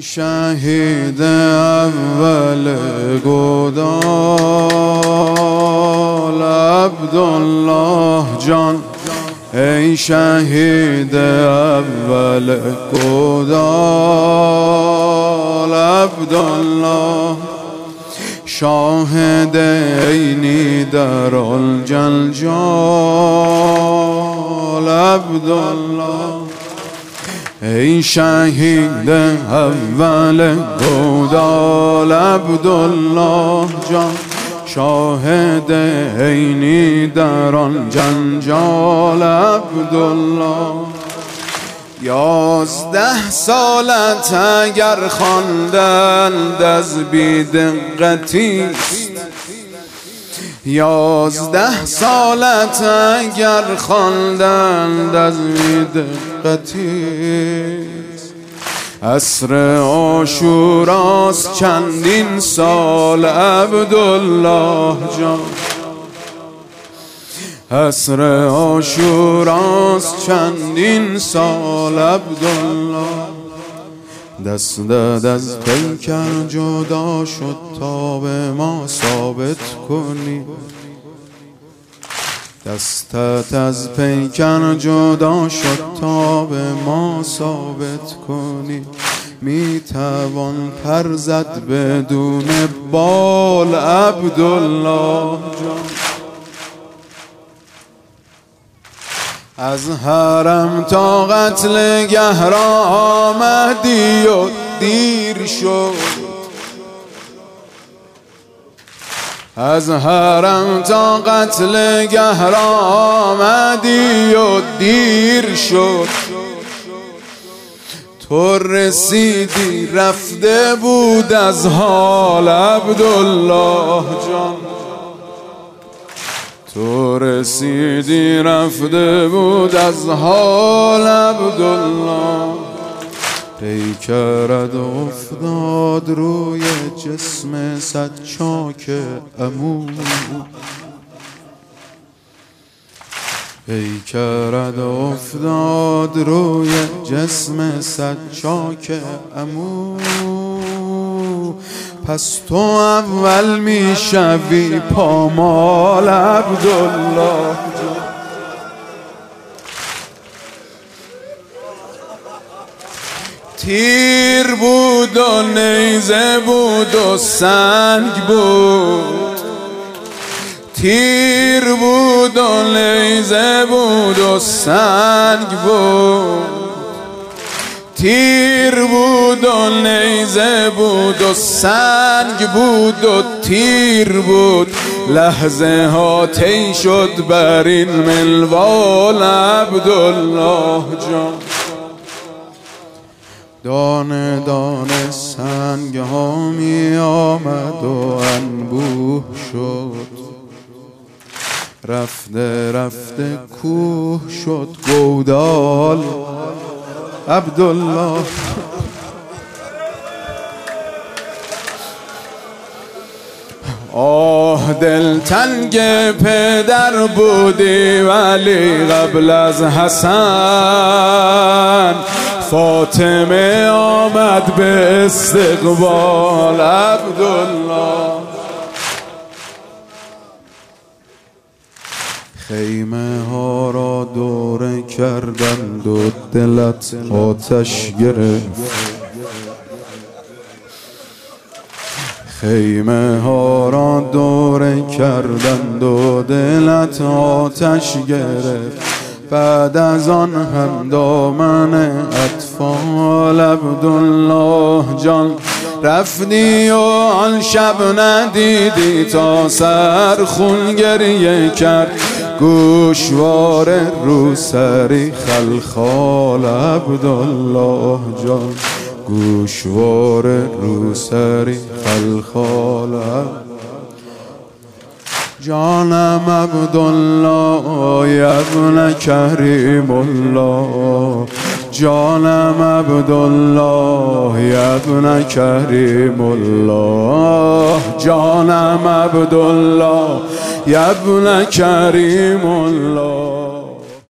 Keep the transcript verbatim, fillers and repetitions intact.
ای شهید اول گودال عبدالله جان، ای شهید اول گودال عبدالله، شاهد عینی در الجلجال عبدالله، ای شهید اول گودال عبدالله جان، شاهد عینی در آن جنجال عبدالله. یازده سالت اگر خواندند از بی‌دقتیست، یازده سالت اگر خواندند از بی‌دقتیست، عصر عاشوراست چندین سال عبدالله جان، عصر عاشوراست چندین سال عبدالله، دستت از پیکر جدا شد تا به ما ثابت کنی، دستت از پیکر جدا شد تا به ما ثابت کنی، می توان پر زد بدون بال عبدالله جان، از حرم تا قتلگه را آمدی و دیر شد، از حرم تا قتلگه را آمدی و دیر شد، تو رسیدی رفته بود از حال عبدالله جان، تو رسیدی رفته بود از حال عبدالله، پیکرت افتاد روی جسم صد چاک عمو، پیکرت افتاد روی جسم صد چاک عمو، پس تو اول می شوی پامال عبدالله جان، تیر بود و نیزه بود و سنگ بود، تیر بود و نیزه بود و سنگ بود، تیر بود و نیزه بود و سنگ بود و تیر بود، لحظه ها طی شد بر این منوال عبدالله جان، دانه دانه سنگ ها می آمد و انبوه شد، رفته رفته کوه شد گودال عبدالله، آه دلتنگ پدر بودی ولی قبل از حسن فاطمه آمد به استقبال عبدالله، خیمه ها را دوره کردند و دلت آتش گرفت، خیمه ها را دوره کردند و دلت آتش گرفت، بعد از آن هم دامن اطفال عبدالله جان، رفتی و آن شب ندیدی تا سر خون گریه کرد، گوشوار روسری خلخال عبدالله جان، گوشوار روسری خلخال جانم عبدالله یا ابن کریم الله، جانم عبدالله یا ابن کریم الله، جانم عبدالله یا ابن کریم الله.